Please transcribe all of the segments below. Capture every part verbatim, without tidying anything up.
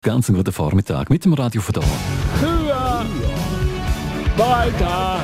ganz einen guten Vormittag mit dem Radio von da. Höher, weiter,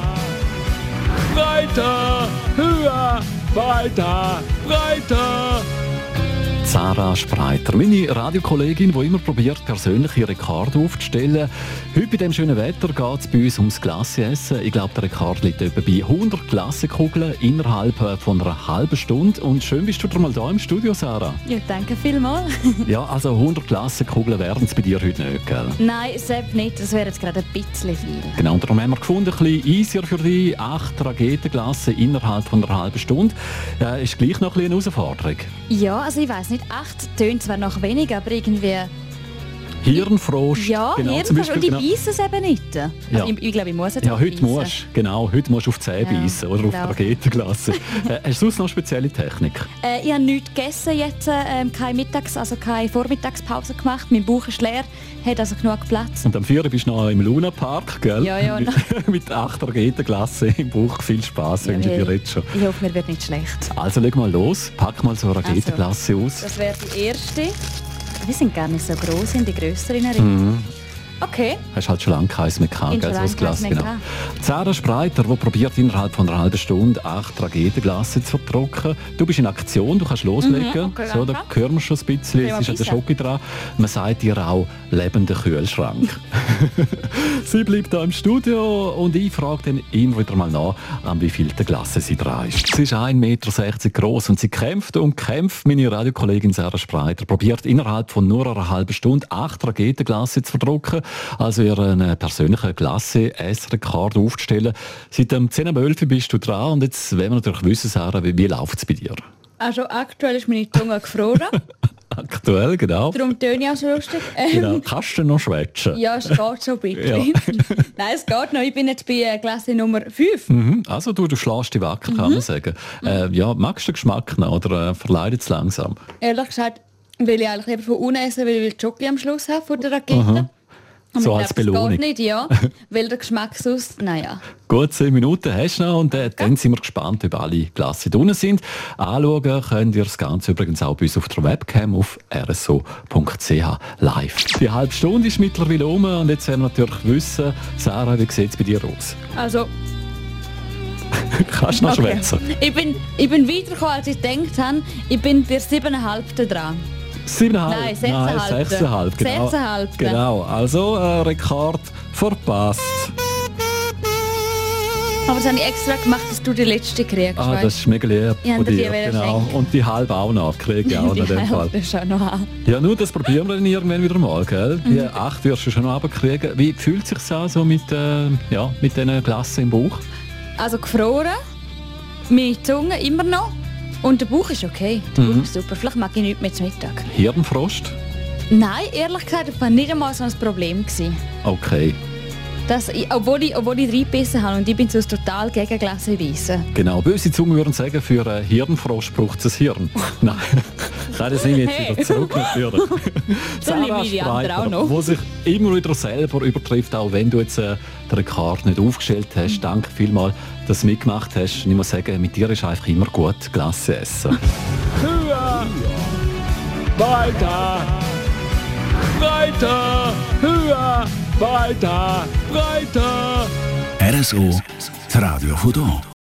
weiter, höher, weiter, weiter. Sarah Spreiter, meine Radiokollegin, die immer probiert, persönliche Rekorde aufzustellen. Heute bei diesem schönen Wetter geht es bei uns ums Glasseessen. Ich glaube, der Rekord liegt etwa bei hundert Glasekugeln innerhalb von einer halben Stunde. Und schön bist du wieder mal da im Studio, Sarah. Ja, danke vielmals. Ja, also hundert Glasekugeln werden es bei dir heute nicht, gell? Nein, selbst nicht. Das wäre jetzt gerade ein bisschen viel. Genau, und darum haben wir gefunden, ein bisschen easier für dich. Acht Ragetenglasse innerhalb von einer halben Stunde. Ja, ist gleich noch ein bisschen eine Herausforderung. Ja, also ich weiss nicht, acht tönt zwar noch weniger, aber irgendwie... Hirnfrost. Ja, genau, Hirnfrost. Und ich genau. beiße es eben nicht. Also Ja. ich, ich glaube, ich muss jetzt Ja, auch heute beißen. musst genau, heute musst du auf die Zähne Ja, beißen oder auf die genau. Ragetenglasse. äh, hast du sonst noch eine spezielle Technik? Äh, ich habe nichts gegessen jetzt, ähm, keine Mittags-, also keine Vormittagspause gemacht. Mein Bauch ist leer, hat also genug Platz. Und am vier bist du noch im Luna Park, gell? Ja, ja. Mit, mit acht Ragetenglasse im Bauch. Viel Spass wünsche ich dir jetzt schon. Ich hoffe, mir wird nicht schlecht. Also leg mal los, pack mal so eine Ragetenglasse aus. Das wäre die erste. Die sind gar nicht so groß, sind die grösseren Erinnerungen. Mhm. Okay. Hast halt schon lange keins mehr gehabt, Ich gell? habe So schon ein lange Glas, keins mehr genau. Sarah Spreiter, die probiert innerhalb von einer halben Stunde acht Ragetenglasse zu vertrocknen. Du bist in Aktion, du kannst loslegen. Mhm, okay, so, da danke. hören wir schon ein bisschen, es ist an der Schoki dran. Man sagt dir auch lebender Kühlschrank. Sie bleibt hier im Studio und ich frage dann immer wieder mal nach, an wie viel der Glasse sie dran ist. Sie ist ein Meter sechzig groß und sie kämpft und kämpft. Meine Radiokollegin Sarah Spreiter probiert innerhalb von nur einer halben Stunde acht Ragetenglasse zu vertrocknen. Also ihren persönlichen Glasse-Essrekord aufzustellen. Seit dem zehn Uhr elf bist du dran und jetzt wollen wir natürlich wissen, Sarah, wie, wie läuft es bei dir? Also aktuell ist meine Zunge gefroren. Aktuell, genau. Darum töne ich auch so lustig. Ähm, genau. Kannst du noch schwätzen? Ja, es geht so ein bisschen. Ja. Nein, es geht noch. Ich bin jetzt bei äh, Klasse Nummer fünf. Mhm. Also du, du schlägst die wacker, kann Mhm. man sagen. Äh, ja, magst du den Geschmack noch oder äh, verleidet es langsam? Ehrlich gesagt will ich eigentlich lieber von unten essen, weil ich will Schoki am Schluss haben von der Rakete. Mhm. Und So ich als glaub, Belohnung. Das geht nicht, ja. Weil der Geschmack sonst, naja. Gut, zehn Minuten hast du noch und äh, dann sind wir gespannt, ob alle Glasse drinnen sind. Anschauen könnt ihr das Ganze übrigens auch bei uns auf der Webcam auf r s o punkt c h live. Die halbe Stunde ist mittlerweile um und jetzt werden wir natürlich wissen, Sarah, wie sieht es bei dir aus? Also, Kannst du noch okay. schwätzen? Ich bin, ich bin weitergekommen, als ich gedacht habe. Ich bin bei siebeneinhalb dran. Siebeneinhalb? Nein, sechseinhalb. Nein, sechseinhalb, genau. Sechseinhalb. Genau, also äh, Rekord verpasst. Aber das habe ich extra gemacht, dass du die letzte kriegst. Ah, weißt? das ist mega lieb Ich von habe dir dir. die Genau. schenken. Und die halbe auch noch, kriege ich auch noch in dem Fall. Das ist auch noch an. Ja, nur das probieren wir dann irgendwann wieder mal, gell? Die Mhm. acht wirst du schon noch runterkriegen. Wie fühlt es sich an, so mit, äh, ja, mit diesen Glassen im Bauch? Also gefroren, meine Zunge immer noch und der Bauch ist okay. Der Mhm. Bauch ist super. Vielleicht mag ich nichts mehr zum Mittag. Hirnfrost? Nein, ehrlich gesagt, das war nicht einmal so ein Problem gewesen. Okay, Das, ich, obwohl, ich, obwohl ich reingebissen habe und ich bin sonst total gegen Glasseweisse. genau. Böse Zungen würden sagen, für einen Hirnfrost braucht es ein Hirn. Nein, ich kann das nicht jetzt Hey. wieder zurück natürlich. Dann nehme Sarah ich die andere auch Spreiter, noch. die sich immer wieder selber übertrifft, auch wenn du jetzt äh, den Rekord nicht aufgestellt hast. Danke vielmals, dass du mitgemacht hast. Und ich muss sagen, mit dir ist einfach immer gut Glasse essen. Höher, weiter, weiter, höher, weiter, weiter. R S O, das Radio von hier.